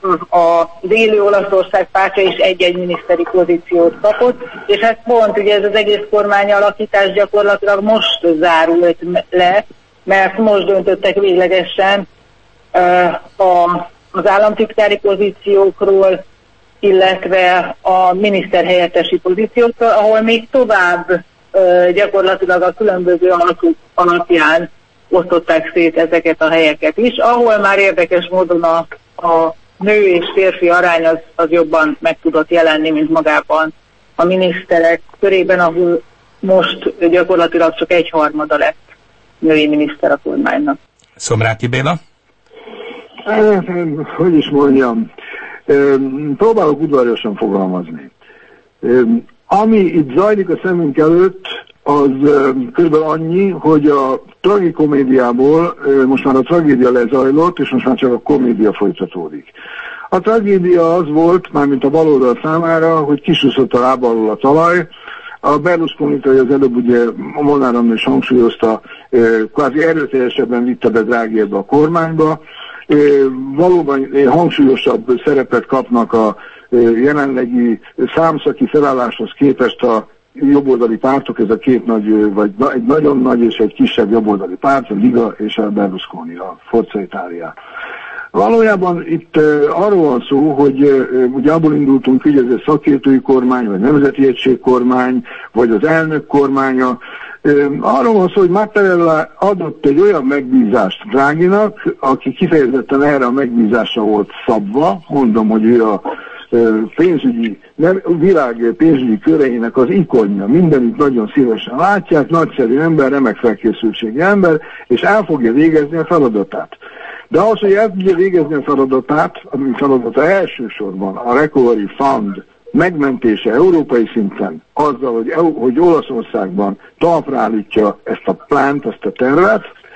az élő Olaszország pártja is egy-egy miniszteri pozíciót kapott, és hát pont ugye ez az egész kormány alakítás gyakorlatilag most zárult le, mert most döntöttek véglegesen uh, a, az államtitkári pozíciókról, illetve a miniszterhelyettesi pozíciókról, ahol még tovább uh, gyakorlatilag a különböző alakuk alapján osztották szét ezeket a helyeket is, ahol már érdekes módon a, a nő és férfi arány az, az jobban meg tudott jelenni, mint magában a miniszterek körében, ahol most gyakorlatilag csak egy harmada lett női miniszter a kormánynak. Szomráti Béla? Hogy is mondjam, próbálok udvariasan fogalmazni. Ami itt zajlik a szemünk előtt, az körülbelül annyi, hogy a tragikomédiából most már a tragédia lezajlott, és most már csak a komédia folytatódik. A tragédia az volt, mármint a baloldal számára, hogy kisúszott a lába alól a talaj. A Berlusconit, hogy az előbb ugye Molnár Anna is hangsúlyozta, kvázi erőteljesebben vitte be Draghi ebbe a kormányba. Valóban hangsúlyosabb szerepet kapnak a jelenlegi számszaki felálláshoz képest a jobboldali pártok, ez a két nagy, vagy egy nagyon nagy és egy kisebb jobboldali párt, a Liga és a Berlusconi, a Forza Italia. Valójában itt uh, arról van szó, hogy uh, ugye abból indultunk, hogy ez egy szakértői kormány, vagy nemzeti egységkormány, vagy az elnök kormánya. Uh, arról van szó, hogy Mattarella adott egy olyan megbízást Draghinak, aki kifejezetten erre a megbízásra volt szabva, mondom, hogy ő a pénzügyi, nem, világ pénzügyi köreinek az ikonja, mindenütt nagyon szívesen látják, nagyszerű ember, remek felkészültségi ember, és el fogja végezni a feladatát. De ahhoz, hogy el tudja végezni a feladatát, ami feladata elsősorban a Recovery Fund megmentése európai szinten, azzal, hogy, hogy Olaszországban talpra állítja ezt a plánt, ezt a tervet,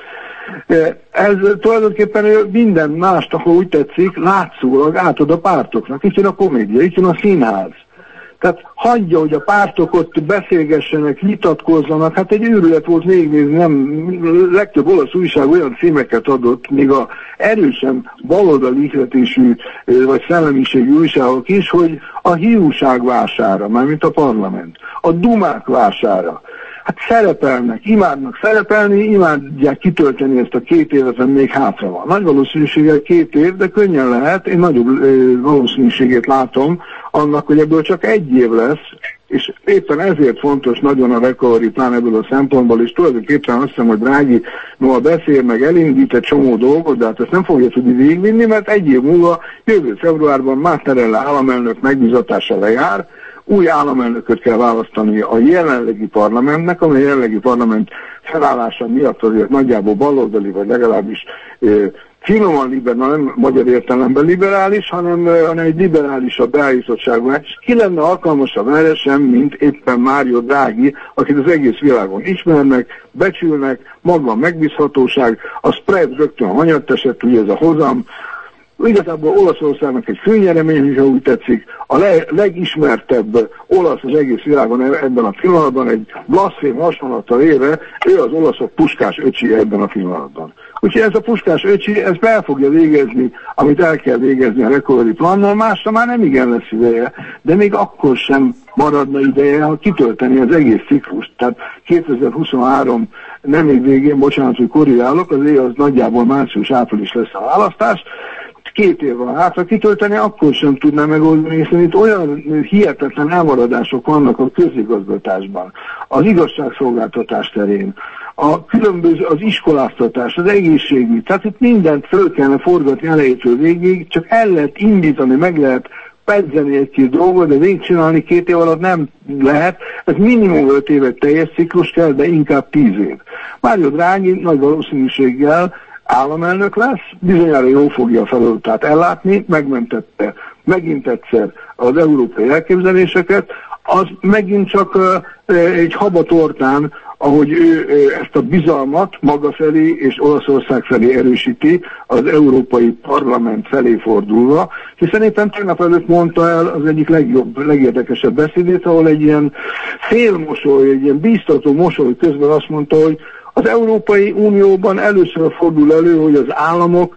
Ez tulajdonképpen minden mást, ahol úgy tetszik, látszólag átad a pártoknak. Itt jön a komédia, itt jön a színház. Tehát hagyja, hogy a pártok ott beszélgessenek, vitatkozzanak. Hát egy őrület volt végignézni, nem, legtöbb olasz újság olyan címeket adott, még a erősen baloldali ihletésű vagy szellemiségű újságok is, hogy a hiúság vására, mármint a parlament, a dumák vására. Hát szerepelnek, imádnak szerepelni, imádják kitölteni ezt a két évet, még hátra van. Nagy valószínűséggel két év, de könnyen lehet, én nagyobb ö, valószínűségét látom annak, hogy ebből csak egy év lesz, és éppen ezért fontos nagyon a recovery plan ebből a szempontból, és tulajdonképpen azt hiszem, hogy Draghi noha beszél meg, elindít egy csomó dolgot, de hát ezt nem fogja tudni végigvinni, mert egy év múlva, jövő februárban Mattarella államelnök megbízatása lejár, új államelnököt kell választani a jelenlegi parlamentnek, amely jelenlegi parlament felállása miatt azért nagyjából baloldali, vagy legalábbis e, finoman liberális, nem magyar értelemben liberális, hanem, hanem egy liberálisabb beállítottságban. És ki lenne alkalmasabb erre sem, mint éppen Mario Draghi, akit az egész világon ismernek, becsülnek, maga a megbízhatóság, a spread rögtön hanyatt esett, ugye ez a hozam. Igazából Olaszországnak egy főnyeremény, ha úgy tetszik, a le- legismertebb olasz az egész világon ebben a pillanatban, egy blaszfém hasonlattal éve, ő az olaszok Puskás öcsi ebben a pillanatban. Úgyhogy ez a Puskás öcsi, ez el fogja végezni, amit el kell végezni a recovery plannal, másra már nem igen lesz ideje, de még akkor sem maradna ideje, ha kitölteni az egész ciklust. Tehát kétezer-huszonhárom nem még végén, bocsánat, hogy korrigálok, azért az nagyjából március-április lesz a választás, két év van hátra kitölteni, akkor sem tudná megoldani, hiszen itt olyan hihetetlen elmaradások vannak a közigazgatásban, az igazságszolgáltatás terén, a különböző, az iskoláztatás, az egészségügy, tehát itt mindent föl kellene forgatni elejétől végig, csak el lehet indítani, meg lehet pedzeni egy-két dolgot, de végigcsinálni két év alatt nem lehet, ez minimum öt évet teljes ciklus kell, de inkább tíz év. Mario Draghi nagy valószínűséggel államelnök lesz, bizonyára jól fogja a feladatát ellátni, megmentette megint egyszer az európai elképzeléseket, az megint csak uh, egy habatortán, ahogy ő uh, ezt a bizalmat maga felé és Olaszország felé erősíti, az Európai Parlament felé fordulva, hiszen éppen tegnap előtt mondta el az egyik legjobb, legérdekesebb beszédét, ahol egy ilyen félmosoly, egy ilyen bíztató mosoly közben azt mondta, hogy az Európai Unióban először fordul elő, hogy az államok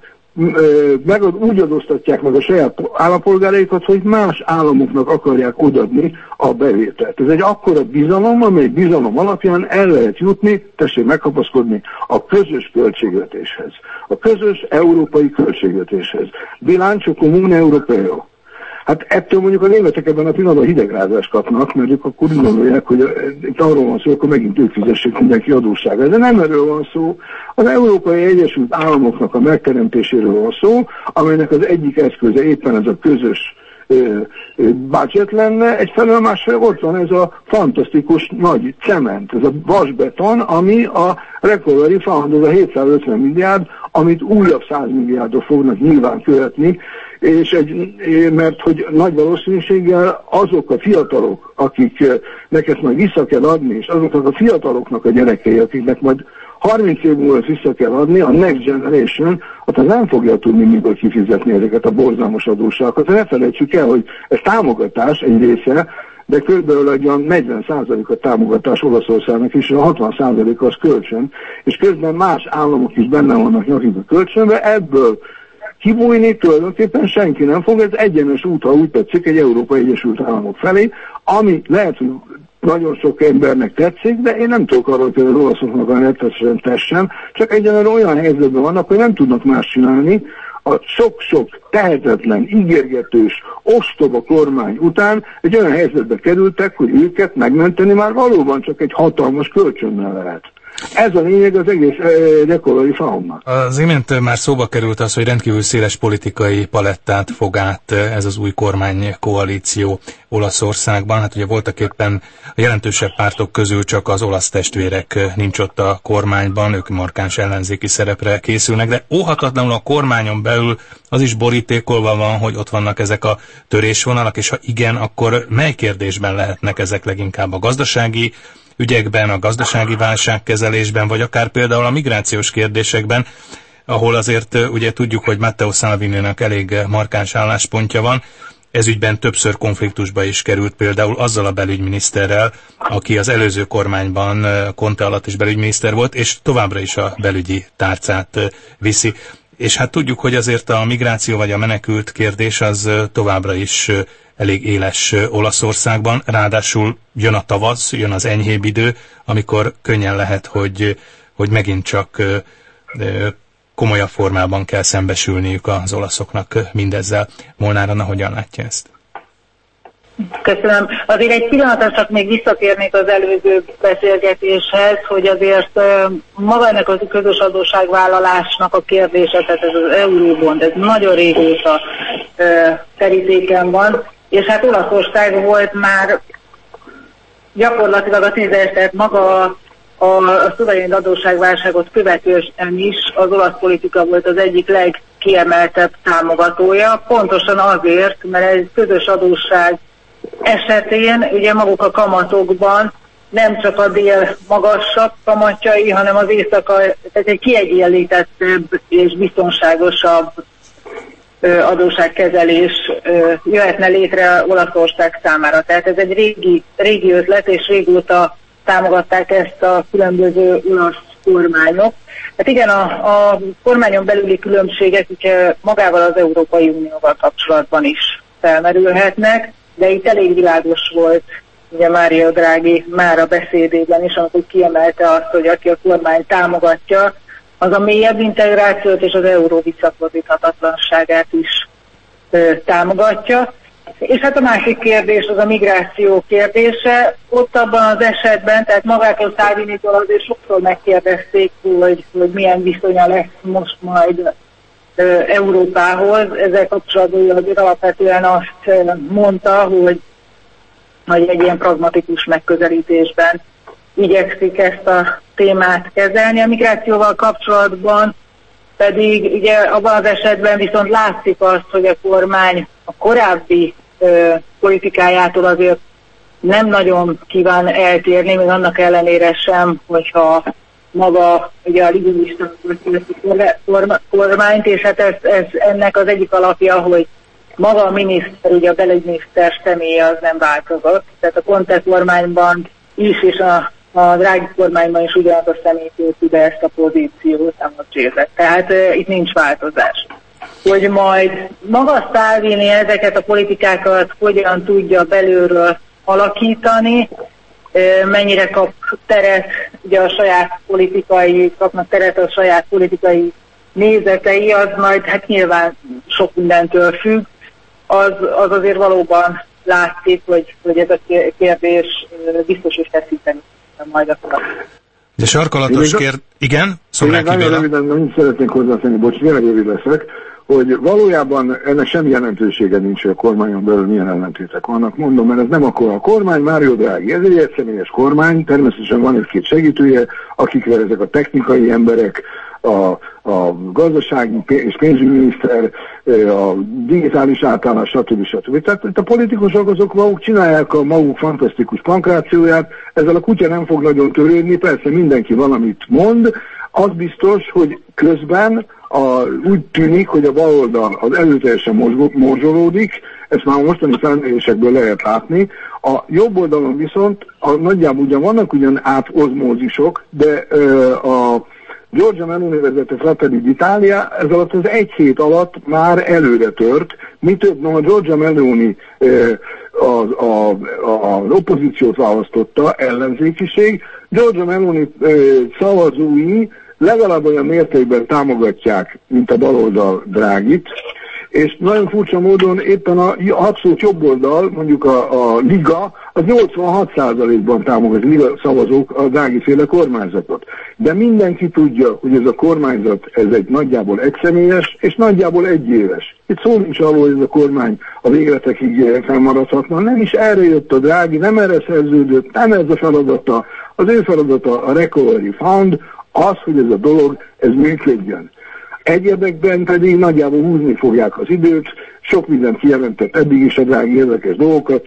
meg úgy adóztatják meg a saját állampolgáraikat, hogy más államoknak akarják odadni a bevételt. Ez egy akkora bizalom, amely bizalom alapján el lehet jutni, tessék megkapaszkodni a közös költségvetéshez. A közös európai költségvetéshez. Bilancio comune europeo. Hát ettől mondjuk a németek ebben a pillanatban hidegrázást kapnak, mert ők akkor úgy gondolják, hogy itt arról van szó, akkor megint ők fizessék mindenki adósságát. De nem erről van szó. Az Európai Egyesült Államoknak a megteremtéséről van szó, amelynek az egyik eszköze éppen ez a közös budget lenne, egyfelől másfelől ott van ez a fantasztikus nagy cement, ez a vasbeton, ami a recovery fund, ez a hétszázötven milliárd, amit újabb száz milliárdot fognak nyilván követni, és egy, mert hogy nagy valószínűséggel azok a fiatalok, akiknek ezt majd vissza kell adni, és azoknak a fiataloknak a gyerekei, akiknek majd harminc év múlva vissza kell adni, a Next Generation, ott az nem fogja tudni miből kifizetni ezeket a borzalmas adósságokat. Ne felejtsük el, hogy ez támogatás egy része, de körülbelül egy olyan negyven százalék a támogatás Olaszországnak is, a hatvan százalék az kölcsön, és közben más államok is benne vannak nyakik a kölcsönbe, ebből kibújni tulajdonképpen senki nem fog, ez egyenes út, ha úgy tetszik, egy Európai Egyesült Államok felé, ami lehet, hogy nagyon sok embernek tetszik, de én nem tudok arról, hogy az olaszoknak a nettesen tessen, csak egyenlően olyan helyzetben vannak, hogy nem tudnak más csinálni. A sok-sok tehetetlen, ígérgetős, ostoba kormány után egy olyan helyzetbe kerültek, hogy őket megmenteni már valóban csak egy hatalmas kölcsönnel lehet. Ez a lényeg az egész eh, recovery fundnak. Az imént már szóba került az, hogy rendkívül széles politikai palettát fog át ez az új kormánykoalíció Olaszországban. Hát ugye voltak éppen a jelentősebb pártok közül csak az olasz testvérek nincs ott a kormányban, ők markáns ellenzéki szerepre készülnek, de óhatatlanul a kormányon belül az is borítékolva van, hogy ott vannak ezek a törésvonalak, és ha igen, akkor mely kérdésben lehetnek ezek leginkább a gazdasági ügyekben, a gazdasági válságkezelésben, vagy akár például a migrációs kérdésekben, ahol azért ugye tudjuk, hogy Matteo Salvininak elég markáns álláspontja van. Ez ügyben többször konfliktusba is került például azzal a belügyminiszterrel, aki az előző kormányban Conte alatt is belügyminiszter volt, és továbbra is a belügyi tárcát viszi. És hát tudjuk, hogy azért a migráció vagy a menekült kérdés az továbbra is elég éles Olaszországban, ráadásul jön a tavasz, jön az enyhébb idő, amikor könnyen lehet, hogy, hogy megint csak komolyabb formában kell szembesülniük az olaszoknak mindezzel. Molnár Anna hogyan látja ezt? Köszönöm. Azért egy pillanatra csak még visszatérnék az előző beszélgetéshez, hogy azért maga ennek a közös adósságvállalásnak a kérdése, tehát ez az euróbond, ez nagyon régóta terítéken van, és hát Olaszország volt már gyakorlatilag a tízes, tehát maga a, a szuverén adósságválságot követően is az olasz politika volt az egyik legkiemeltebb támogatója, pontosan azért, mert egy közös adósság esetén ugye maguk a kamatokban nem csak a dél magasabb kamatjai, hanem az éjszaka, tehát egy kiegyenlítettebb és biztonságosabb adósságkezelés jöhetne létre Olaszország számára. Tehát ez egy régi, régi ötlet, és régóta támogatták ezt a különböző olasz kormányok. Hát igen, a, a kormányon belüli különbségek ugye magával az Európai Unióval kapcsolatban is felmerülhetnek, de itt elég világos volt ugye Mario Draghi már a beszédében is, amikor kiemelte azt, hogy aki a kormány támogatja, az a mélyebb integrációt és az euró visszafordíthatatlanságát is ö, támogatja. És hát a másik kérdés az a migráció kérdése. Ott abban az esetben, tehát magától Salvinitól azért sokszor megkérdezték, hogy, hogy milyen viszonya lesz most majd ö, Európához. Ezzel kapcsolatban azért alapvetően azt mondta, hogy, hogy egy ilyen pragmatikus megközelítésben igyekszik ezt a témát kezelni. A migrációval kapcsolatban pedig ugye abban az esetben viszont látszik azt, hogy a kormány a korábbi ö, politikájától azért nem nagyon kíván eltérni, még annak ellenére sem, hogyha maga ugye a liberalista kormányt, és hát ez, ez ennek az egyik alapja, hogy maga a miniszter, ugye a belügyminiszter személye az nem változott. Tehát a Conte kormányban is, és a A Draghi kormányban is ugyanaz a személy tölti be ezt a pozíciót, nem a Csézet. Tehát uh, itt nincs változás. Hogy majd maga Salvini ezeket a politikákat hogyan tudja belülről alakítani, uh, mennyire kap teret, ugye a saját politikai, kapnak teret a saját politikai nézetei, az majd hát nyilván sok mindentől függ. Az, az azért valóban látszik, hogy, hogy ez a kérdés uh, biztos is feszíteni. Majd akkor. De sarkalatos kérdés... Igen? Szomráki Béla. Nagyon röviden, nem szeretnék hozzátenni, bocs, tényleg rövid leszek, hogy valójában ennek semmi jelentősége nincs, hogy a kormányon belül milyen ellentétek vannak. Mondom, mert ez nem akkor a kormány, Mario Draghi. Ez egy egyszemélyes kormány, természetesen van egy-két segítője, akikre ezek a technikai emberek, a, a gazdasági és pénzügyminiszter, a digitális általános, stb. stb. Tehát itt a politikusok azok maguk csinálják a maguk fantasztikus pankrációját, ezzel a kutya nem fog nagyon törődni, persze mindenki valamit mond, az biztos, hogy közben a, úgy tűnik, hogy a baloldal az előteljesen morzsolódik, ezt már mostani felmérésekből lehet látni, a jobb oldalon viszont a, nagyjából ugyan vannak ugyan átozmózisok, de ö, a Giorgia Meloni vezette Fratelli d'Italia ez alatt az egy hét alatt már előre tört, mi több, no, a Giorgia Meloni az, a, a, az opozíciót választotta, ellenzékiség, Giorgia Meloni szavazói legalább olyan mértékben támogatják, mint a baloldal Drágit, és nagyon furcsa módon éppen a abszolút jobb oldal, mondjuk a, a Liga, az nyolcvanhat százalékban támogatja, Liga szavazók a Draghi-féle kormányzatot. De mindenki tudja, hogy ez a kormányzat, ez egy nagyjából egyszemélyes, és nagyjából egyéves. Itt szó nincs arról, hogy ez a kormány a végletekig felmaradhatna. Nem is erre jött a Draghi, nem erre szerződött, nem ez a feladata. Az ő feladata a Recovery Fund, az, hogy ez a dolog, ez működjön. Egyébekben pedig nagyjából húzni fogják az időt, sok mindent kijelentett eddig is a Draghi érdekes dolgokat, hogy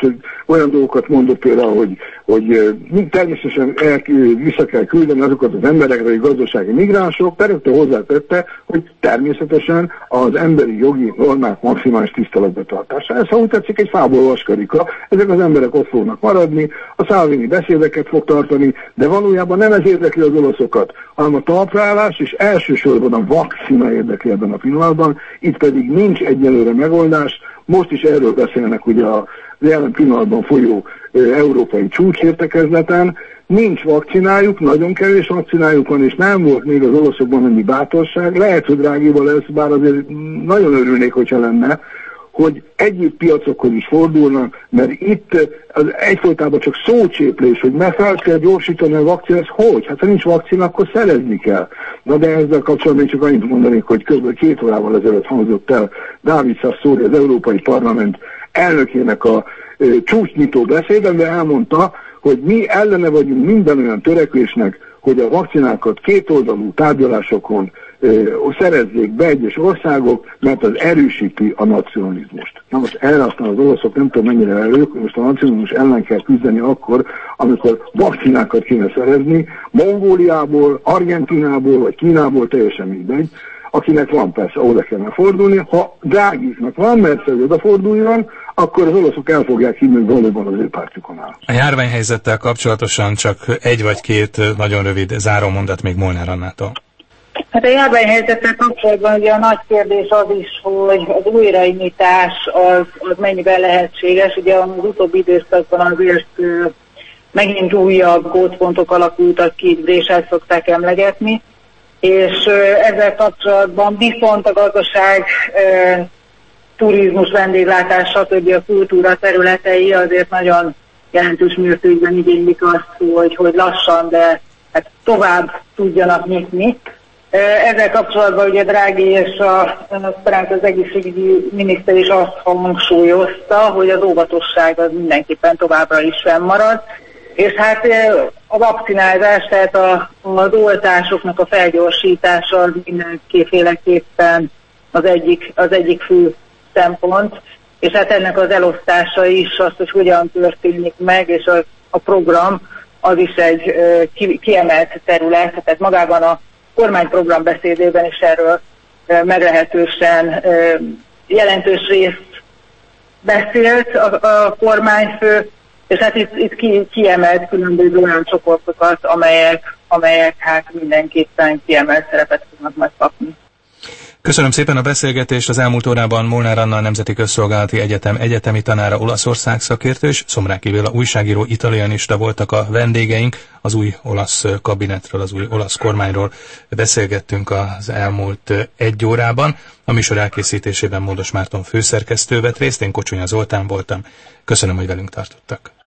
olyan dolgokat mondott például, hogy, hogy természetesen el, vissza kell küldeni azokat az emberekre, hogy gazdasági migránsok, persze hozzátette, hogy természetesen az emberi jogi normák maximális tiszteletbetartása. Ez, ha úgy tetszik, egy fából vaskarika. Ezek az emberek ott fognak maradni, a Salvini beszédeket fog tartani, de valójában nem ez érdekli az olaszokat, hanem a talpraállás, és elsősorban a vakcina érdekli ebben a pillanatban, itt pedig nincs egyelőre megoldás. Most is erről beszélnek ugye a jelen pillanatban folyó ö, európai csúcsértekezleten. Nincs vakcinájuk, nagyon kevés vakcinájuk van, és nem volt még az olaszokban annyi bátorság. Lehet, hogy Draghival lesz, bár azért nagyon örülnék, hogyha lenne, hogy egyéb piacokhoz is fordulnak, mert itt az egyfolytában csak szócséplés, hogy meg fel kell gyorsítani a vakcinát, hogy? Hát ha nincs vakcina, akkor szerezni kell. Na de ezzel kapcsolatban csak annyit mondanék, hogy kb. két órával ezelőtt hangzott el Dávid Sassoli, az Európai Parlament elnökének a e, csúcsnyitó beszédben, elmondta, hogy mi ellene vagyunk minden olyan törekvésnek, hogy a vakcinákat kétoldalú tárgyalásokon ö, szerezzék be egyes országok, mert az erősíti a nacionalizmust. Na most erre aztán az olaszok nem tudom mennyire elők, most a nacionalizmus ellen kell küzdeni akkor, amikor vakcinákat kéne szerezni, Mongóliából, Argentinából vagy Kínából, teljesen mindegy, akinek van persze, oda kellene fordulni. Ha Draghinak van, mert hogy odaforduljon, akkor az olaszok el fogják hinni, hogy valóban az ő pártjukon áll. A járványhelyzettel kapcsolatosan csak egy vagy két nagyon rövid zárómondat még Molnár Annától. Hát a járványhelyzettel kapcsolatban ugye a nagy kérdés az is, hogy az újraindítás az, az mennyiben lehetséges. Ugye az utóbbi időszakban azért megint újabb gócpontok alakultak ki, és ezt szokták emlegetni. És ezzel kapcsolatban viszont a gazdaság, turizmus, vendéglátás, stb. A kultúra területei azért nagyon jelentős mértékben igénylik azt, hogy, hogy lassan, de hát tovább tudjanak nyitni. Ezzel kapcsolatban ugye Draghi és a, az egészségügyi miniszter is azt hangsúlyozta, hogy az óvatosság az mindenképpen továbbra is fennmarad. És hát a vakcinázás, tehát a, az oltásoknak a felgyorsítása az mindenképpen az egyik, az egyik fő szempont, és hát ennek az elosztása is, az, hogy hogyan történik meg, és a, a program az is egy ki, kiemelt terület, tehát magában a kormányprogram beszédében is erről meglehetősen jelentős részt beszélt a, a kormányfő, és hát itt, itt ki, kiemelt különböző olyan csoportokat, amelyek, amelyek hát mindenképpen kiemelt szerepet tudnak majd kapni. Köszönöm szépen a beszélgetést. Az elmúlt órában Molnár Anna, a Nemzeti Közszolgálati Egyetem egyetemi tanára, Olaszország szakértő, és Szomráki Béla újságíró, italianista voltak a vendégeink. Az új olasz kabinetről, az új olasz kormányról beszélgettünk az elmúlt egy órában. A műsor elkészítésében Módos Márton főszerkesztő vett részt, én Kocsonya Zoltán voltam. Köszönöm, hogy velünk tartottak.